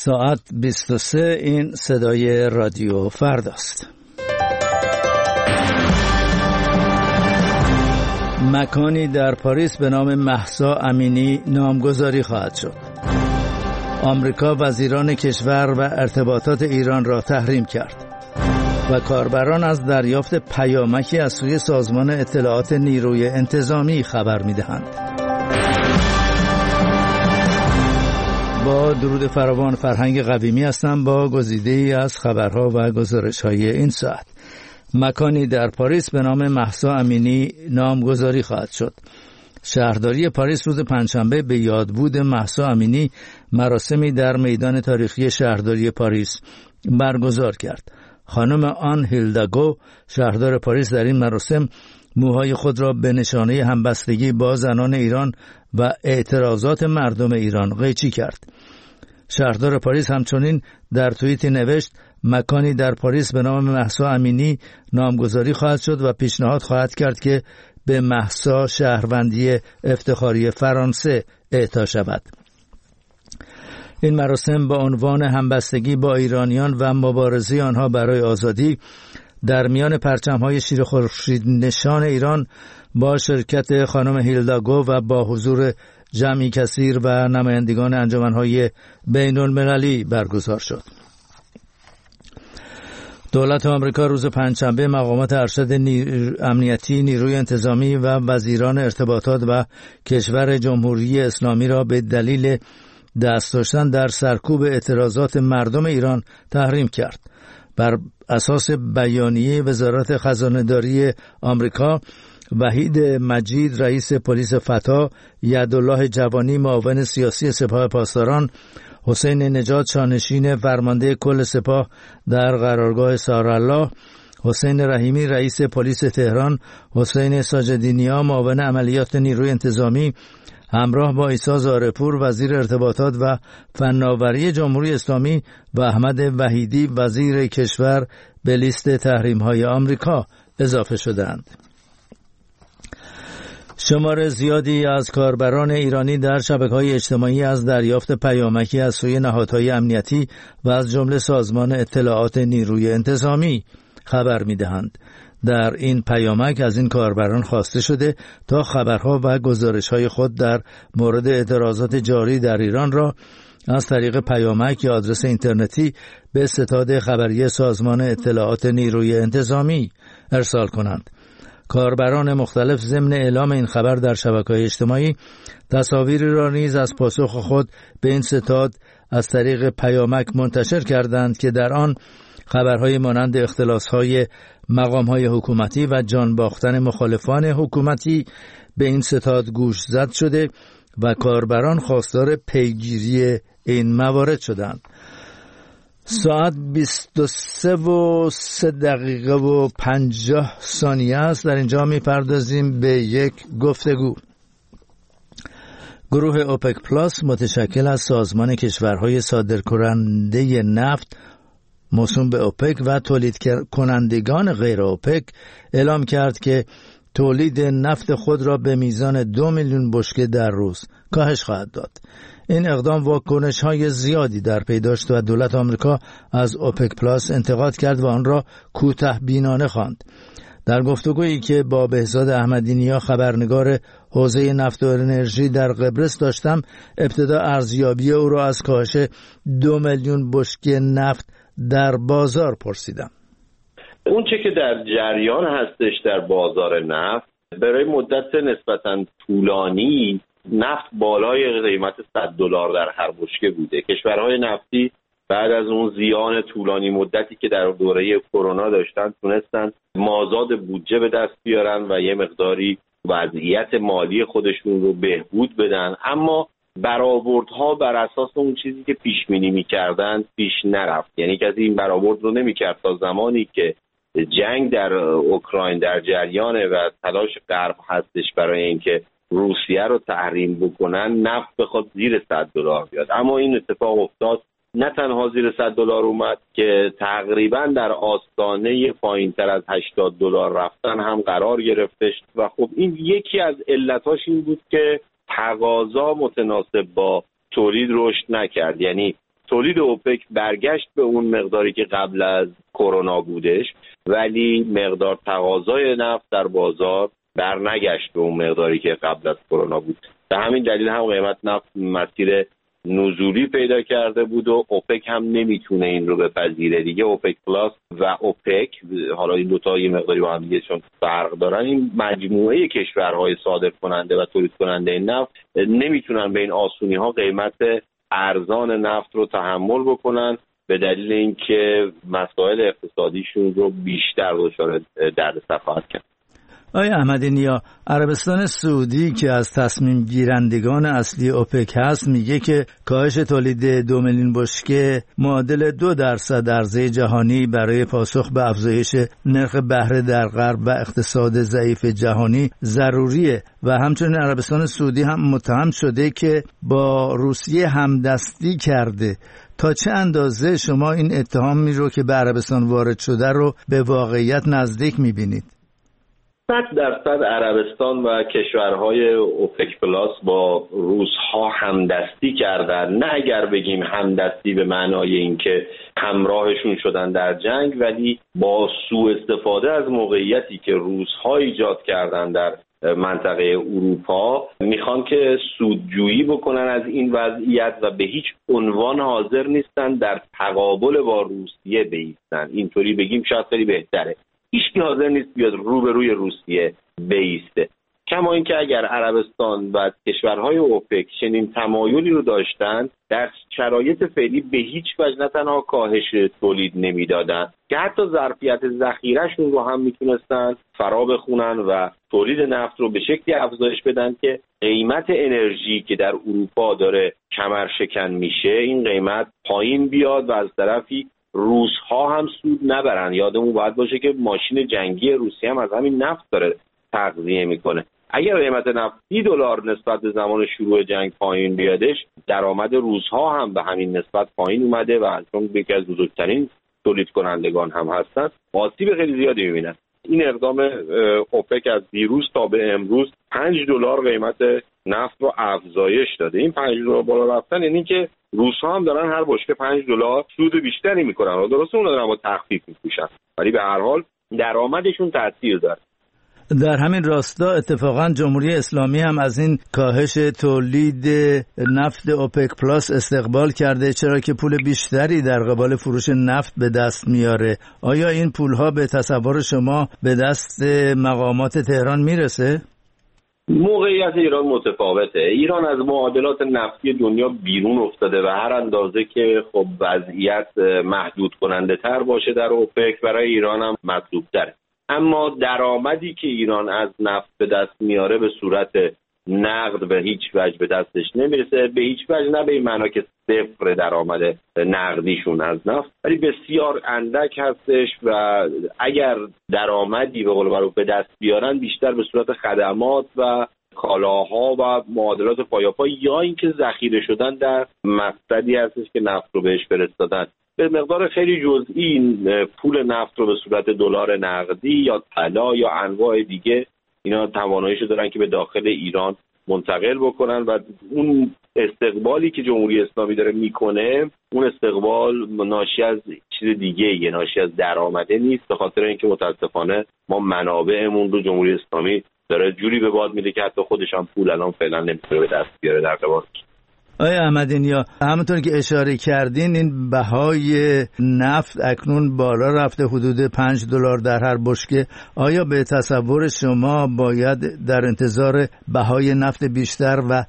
ساعت 23. این صدای رادیو فرداست. مکانی در پاریس به نام مهسا امینی نامگذاری خواهد شد. آمریکا وزیران کشور و ارتباطات ایران را تحریم کرد و کاربران از دریافت پیامکی از سوی سازمان اطلاعات نیروی انتظامی خبر می‌دهند. با درود فراوان، فرهنگ قویمی هستم با گزیده‌ای از خبرها و گزارش‌های این ساعت. مکانی در پاریس به نام مهسا امینی نامگذاری خواهد شد. شهرداری پاریس روز پنجشنبه به یادبود مهسا امینی مراسمی در میدان تاریخی شهرداری پاریس برگزار کرد. خانم آن هیلداگو، شهردار پاریس، در این مراسم موهای خود را به نشانه همبستگی با زنان ایران و اعتراضات مردم ایران قیچی کرد. شهردار پاریس همچنین در توییتی نوشت: مکانی در پاریس به نام مهسا امینی نامگذاری خواهد شد و پیشنهاد خواهد کرد که به مهسا شهروندی افتخاری فرانسه اعطا شود. این مراسم با عنوان همبستگی با ایرانیان و مبارزه آنها برای آزادی در میان پرچم‌های شیر خورشید نشان ایران با شرکت خانم هیلداگو و با حضور جمعی کثیر و نمایندگان انجمن‌های بین‌المللی برگزار شد. دولت آمریکا روز پنجشنبه مقامات ارشد امنیتی، نیروی انتظامی و وزیران ارتباطات و کشور جمهوری اسلامی را به دلیل دست داشتن در سرکوب اعتراضات مردم ایران تحریم کرد. بر اساس بیانیه وزارت خزانه‌داری آمریکا، وحید مجید رئیس پلیس فتا، یدالله جوانی معاون سیاسی سپاه پاسداران، حسین نجات شانشین فرمانده کل سپاه در قرارگاه سارالله، حسین رحیمی رئیس پلیس تهران، حسین ساجدینیا معاون عملیات نیروی انتظامی همراه با عیسی زارپور وزیر ارتباطات و فناوری جمهوری اسلامی و احمد وحیدی وزیر کشور به لیست تحریم‌های آمریکا اضافه شدند. شمار زیادی از کاربران ایرانی در شبکه‌های اجتماعی از دریافت پیامکی از سوی نهادهای امنیتی و از جمله سازمان اطلاعات نیروی انتظامی خبر می‌دهند. در این پیامک از این کاربران خواسته شده تا خبرها و گزارش‌های خود در مورد اعتراضات جاری در ایران را از طریق پیامک یا آدرس اینترنتی به ستاد خبری سازمان اطلاعات نیروی انتظامی ارسال کنند. کاربران مختلف ضمن اعلام این خبر در شبکه‌های اجتماعی تصاویری را نیز از پاسخ خود به این ستاد از طریق پیامک منتشر کردند که در آن خبرهای مانند اختلاس‌های مقام‌های حکومتی و جان باختن مخالفان حکومتی به این ستاد گوش زد شده و کاربران خواستار پیگیری این موارد شدند. ساعت 23:03:50 است. در اینجا می‌پردازیم به یک گفتگو. گروه اوپک پلاس متشکل از سازمان کشورهای صادرکننده نفت موسوم به اوپک و تولید کنندگان غیر اوپک اعلام کرد که تولید نفت خود را به میزان 2 میلیون بشکه در روز کاهش خواهد داد. این اقدام واکنش‌های زیادی در پی داشت و دولت آمریکا از اوپک پلاس انتقاد کرد و آن را کوتاه‌بینانه خواند. در گفتگویی که با بهزاد احمدی‌نیا خبرنگار حوزه نفت و انرژی در قبرس داشتم، ابتدا ارزیابی او را از کاهش 2 میلیون بشکه نفت در بازار پرسیدم. اون چه که در جریان هستش در بازار نفت، برای مدت نسبتاً طولانی نفت بالای قیمت $100 در هر بشکه بوده. کشورهای نفتی بعد از اون زیان طولانی مدتی که در دوره کرونا داشتن تونستن مازاد بودجه به دست بیارن و یه مقداری وضعیت مالی خودشون رو بهبود بدن، اما برآوردها بر اساس اون چیزی که پیش بینی می‌کردن پیش نرفت. یعنی کسی این برآورد رو نمی‌کرد تا زمانی که جنگ در اوکراین در جریانه و تلاش غرب هستش برای اینکه روسیه رو تحریم بکنن نفت بخواد زیر $100 بیاد. اما این اتفاق افتاد، نه تنها زیر $100 اومد که تقریبا در آستانه پایین‌تر از $80 رفتن هم قرار گرفتش و خب این یکی از علتاش این بود که تقاضا متناسب با تولید رشد نکرد. یعنی تولید اوپک برگشت به اون مقداری که قبل از کرونا بودش، ولی مقدار تقاضای نفت در بازار برنگشت به اون مقداری که قبل از کرونا بود. به همین دلیل هم قیمت نفت مسیر نزولی پیدا کرده بود و اوپک هم نمیتونه این رو بپذیره دیگه. اوپک پلاس و اوپک، حالا این دوتا یه مقداری با هم دیگه چون فرق دارن، این مجموعه کشورهای صادر کننده و تولید کننده نفت نمیتونن به این آسونی ها قیمت ارزان نفت رو تحمل بکنن، به دلیل اینکه مسائل اقتصادیشون رو بیشتر دچار دردسر خواهد کرد. آقای احمدی نیا، عربستان سعودی که از تصمیم گیرندگان اصلی اوپک هست میگه که کاهش تولید 2 میلیون بشکه معادل 2% عرضه جهانی برای پاسخ به افزایش نرخ بهره در غرب و اقتصاد ضعیف جهانی ضروریه و همچنین عربستان سعودی هم متهم شده که با روسیه همدستی کرده. تا چه اندازه شما این اتهامی رو که به عربستان وارد شده رو به واقعیت نزدیک میبینید؟ 100% عربستان و کشورهای اوپک پلاس با روس‌ها همدستی کردن، نه اگر بگیم همدستی به معنای اینکه همراهشون شدن در جنگ، ولی با سوء استفاده از موقعیتی که روس‌ها ایجاد کردن در منطقه اروپا میخوان که سودجویی بکنن از این وضعیت و به هیچ عنوان حاضر نیستن در تقابل با روسیه بایستن. اینطوری بگیم شاید خیلی بهتره. هیچکی حاضر نیست بیاد روبروی روسیه بایسته. کما اینکه اگر عربستان و کشورهای اوپک چنین تمایلی رو داشتن، در شرایط فعلی به هیچ وجه نه تنها کاهش تولید نمیدادن که حتی ظرفیت ذخیره‌شون رو هم میتونستن فرا بخونن و تولید نفت رو به شکلی افزایش بدن که قیمت انرژی که در اروپا داره کمر شکن میشه این قیمت پایین بیاد و از طرفی روس‌ها هم سود نبرن. یادمون باید باشه که ماشین جنگی روسیه هم از همین نفت داره تغذیه میکنه. اگر قیمت نفت $30 نسبت به زمان شروع جنگ پایین بیادش، درآمد روس‌ها هم به همین نسبت پایین اومده و چون یکی از بزرگترین تولید کنندگان هم هستن، آسیب خیلی زیادی میبینن. این اقدام اوپک از دیروز تا به امروز $5 قیمت نفت رو افزایش داده. این $5 بالا رفتن یعنی که روس‌ها هم دارن هر بشکه $5 سود بیشتری میکنن و درسته اون دارن با تخفیف میپوشن، ولی به هر حال درآمدشون تاثیر داره. در همین راستا اتفاقا جمهوری اسلامی هم از این کاهش تولید نفت اوپک پلاس استقبال کرده، چرا که پول بیشتری در قبال فروش نفت به دست میاره. آیا این پولها به تصور شما به دست مقامات تهران میرسه؟ موقعیت ایران متفاوته. ایران از معادلات نفتی دنیا بیرون افتاده و هر اندازه که خب وضعیت محدود کننده تر باشه در اوپک، برای ایران هم مطلوب تره. اما درآمدی که ایران از نفت به دست میاره به صورت نقد به هیچ وجه به دستش نمیرسه، به هیچ وجه نه به این معنا که صفر درآمد نقدیشون از نفت، ولی بسیار اندک هستش و اگر درآمدی به قول معروف به دست بیارن بیشتر به صورت خدمات و کالاها و معادلات پایاپای یا اینکه ذخیره شدن در مقصدی هستش که نفت رو بهش فرستادن. به مقدار خیلی جزئی پول نفت رو به صورت دلار نقدی یا طلا یا انواع دیگه اینا تواناییشو دارن که به داخل ایران منتقل بکنن و اون استقبالی که جمهوری اسلامی داره میکنه اون استقبال ناشی از چیز دیگه یه ناشی از درآمده نیست، به خاطر اینکه متاسفانه ما منابعمون رو جمهوری اسلامی داره جوری به باد میده که حتی خودش هم پول الان فعلا نمیتونه به دست بیاره در قبال. آقای احمدی نیا، همونطور که اشاره کردین این بهای نفت اکنون بالا رفته حدود $5 در هر بشکه. آیا به تصور شما باید در انتظار بهای نفت بیشتر و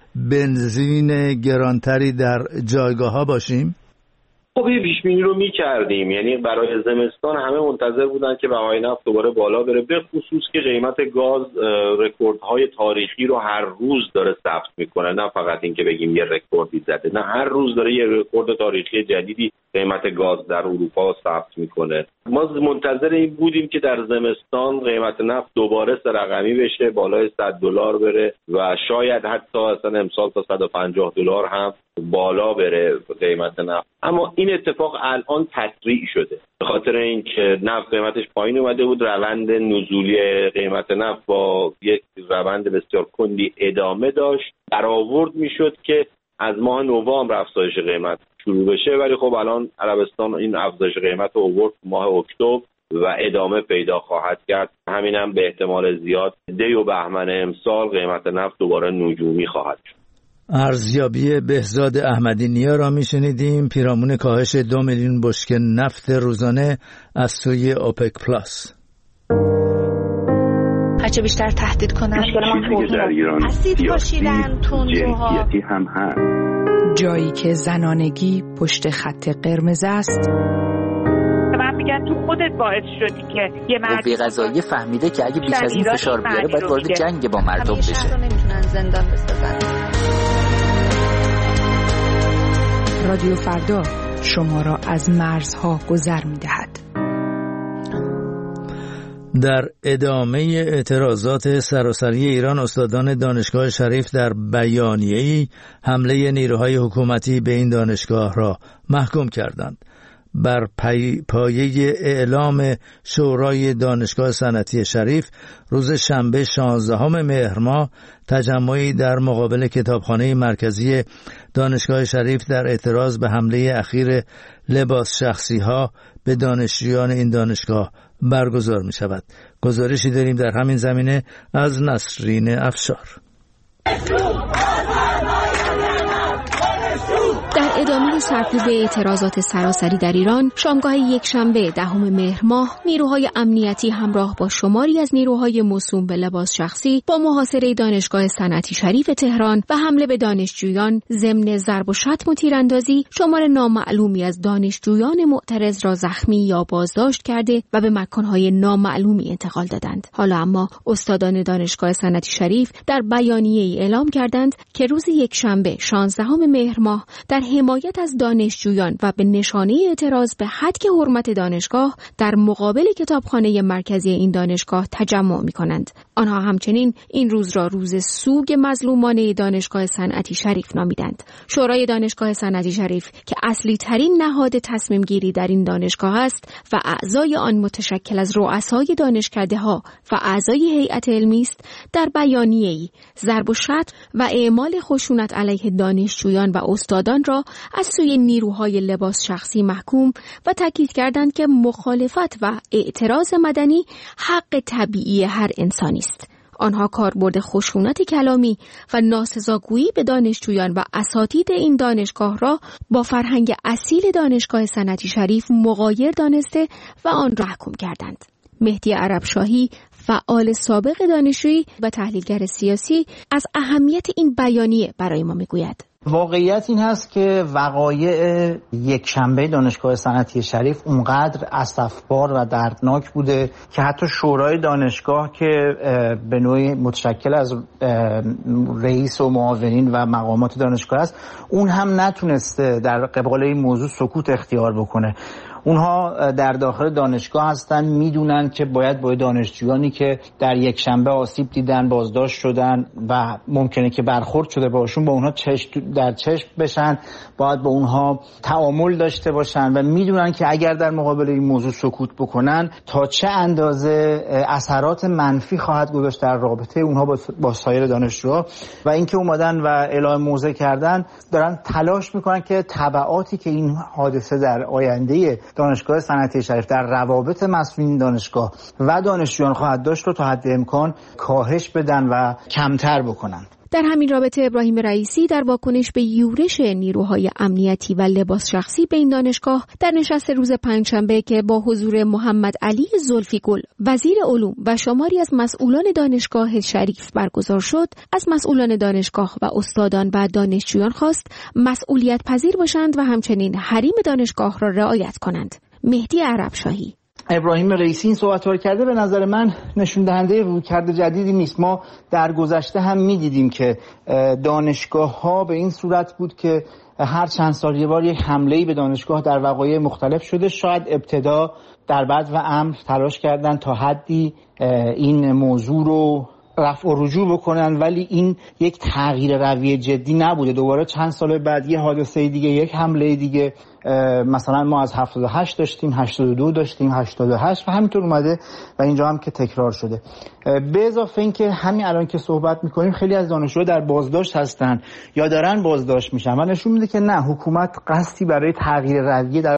بنزین گرانتری در جایگاه ها باشیم؟ خب این پیش بینی رو می‌کردیم، یعنی برای زمستان همه منتظر بودن که بهای نفت دوباره بالا بره، به خصوص که قیمت گاز رکوردهای تاریخی رو هر روز داره ثبت میکنه، نه فقط این که بگیم یه رکوردی زده، نه هر روز داره یه رکورد تاریخی جدیدی قیمت گاز در اروپا ثبت میکنه. ما منتظر این بودیم که در زمستان قیمت نفت دوباره سه رقمی بشه، بالای $100 بره و شاید حتی اصلا امسال تا $150 هم بالا بره قیمت نفت. اما این اتفاق الان تسریع شده به خاطر اینکه نفت قیمتش پایین اومده بود، روند نزولی قیمت نفت با یک روند بسیار کندی ادامه داشت، برآورد میشد که از ماه نوامبر افزایش قیمت شروع بشه، ولی خب الان عربستان این افزایش قیمت رو آورد ماه اکتبر و ادامه پیدا خواهد کرد. همینم به احتمال زیاد دی و بهمن امسال قیمت نفت دوباره نجومی خواهد شد. ارزیابی بهزاد احمدی نیا را میشنیدیم، پیرامون کاهش 2 میلیون بشکه نفت روزانه از سوی اوپک پلاس. هرچه بیشتر تهدید کنن چیزی در ایران اسید پاشیدن، تندروها هم هست. جایی که زنانگی پشت خط قرمز است. من میگن تو خودت باعث شدی که یه قوه قضاییه فهمیده که اگه بیش از این فشار بیاره باید وارد جنگ با مردم بشه. شهر رو نمیتونن زندان بسازن. رادیو فردا شما را از مرزها گذر می‌دهد. در ادامه اعتراضات سراسری ایران، استادان دانشگاه شریف در بیانیه‌ای حمله نیروهای حکومتی به این دانشگاه را محکوم کردند. بر پایه اعلام شورای دانشگاه صنعتی شریف روز شنبه 16 مهر ماه تجمعی در مقابل کتابخانه مرکزی دانشگاه شریف در اعتراض به حمله اخیر لباس شخصی ها به دانشجویان این دانشگاه برگزار می شود. گزارشی داریم در همین زمینه از نسرین افشار. در ادامه سرکوب اعتراضات سراسری در ایران، شامگاه یکشنبه 10 مهر ماه نیروهای امنیتی همراه با شماری از نیروهای موسوم به لباس شخصی با محاصره دانشگاه صنعتی شریف تهران و حمله به دانشجویان ضمن ضرب و شتم و تیراندازی شمار نامعلومی از دانشجویان معترض را زخمی یا بازداشت کرده و به مکانهای نامعلومی انتقال دادند. حالا اما استادان دانشگاه صنعتی شریف در بیانیه‌ای اعلام کردند که روز یکشنبه 16 مهر ماه در حمایت از دانشجویان و به نشانه اعتراض به حد حرمت دانشگاه در مقابل کتابخانه مرکزی این دانشگاه تجمع می‌کنند. آنها همچنین این روز را روز سوگ مظلومان دانشگاه صنعتی شریف نامیدند. شورای دانشگاه صنعتی شریف که اصلی ترین نهاد تصمیم گیری در این دانشگاه است و اعضای آن متشکل از رؤسای دانشکده‌ها و اعضای هیئت علمی است، در بیانیه‌ای ضرب و شتم و اعمال خشونت علیه دانشجویان و استادان را از سوی نیروهای لباس شخصی محکوم و تاکید کردند که مخالفت و اعتراض مدنی حق طبیعی هر انسانی است. آنها کاربرد خشونت کلامی و ناسزاگویی به دانشجویان و اساتید این دانشگاه را با فرهنگ اصیل دانشگاه صنعتی شریف مغایر دانسته و آن را محکوم کردند. مهدی عربشاهی، فعال سابق دانشجویی و تحلیلگر سیاسی، از اهمیت این بیانیه برای ما میگوید. واقعیت این هست که وقایع یکشنبه دانشگاه صنعتی شریف اونقدر اسفبار و دردناک بوده که حتی شورای دانشگاه که به نوعی متشکل از رئیس و معاونین و مقامات دانشگاه است، اون هم نتونسته در قبال این موضوع سکوت اختیار بکنه. اونها در داخل دانشگاه هستن، میدونن که باید با دانشجویانی که در یکشنبه آسیب دیدن، بازداشت شدن و ممکنه که برخورد شده باشون، با اونها چشم در چشم بشن، باید با اونها تعامل داشته باشن و میدونن که اگر در مقابل این موضوع سکوت بکنن تا چه اندازه اثرات منفی خواهد گذاشت در رابطه اونها با سایر دانشجوها. و اینکه اومدن و اعلام موضع کردن، دارن تلاش میکنن که تبعاتی که این حادثه در آینده دانشگاه صنعتی شریف در روابط مسئولین دانشگاه و دانشجویان خواهد داشت رو تا حد امکان کاهش بدن و کمتر بکنن. در همین رابطه ابراهیم رئیسی در واکنش به یورش نیروهای امنیتی و لباس شخصی به این دانشگاه در نشست روز پنجشنبه که با حضور محمد علی زلفیگل وزیر علوم و شماری از مسئولان دانشگاه شریف برگزار شد، از مسئولان دانشگاه و استادان و دانشجویان خواست مسئولیت پذیر باشند و همچنین حریم دانشگاه را رعایت کنند. مهدی عربشاهی: ابراهیم رئیسی این صحبت رو کرده، به نظر من نشون دهنده رویکرد جدیدی نیست. ما در گذشته هم می‌دیدیم که دانشگاه‌ها به این صورت بود که هر چند سال یه بار یک حمله‌ای به دانشگاه در وقایع مختلف شده. شاید ابتدا در بعد و امر تلاش کردن تا حدی این موضوع رو رفع و رجوع بکنن، ولی این یک تغییر رویه جدی نبوده. دوباره چند سال بعد یه حادثه دیگه، یک حمله دیگه، مثلا ما از 78 داشتیم، 82 داشتیم، 88 و همینطور اومده و اینجا هم که تکرار شده. به اضافه این که همین الان که صحبت میکنیم خیلی از دانشجوها در بازداشت هستن یا دارن بازداشت میشن و نشون میده که نه، حکومت قصدی برای تغییر رویه در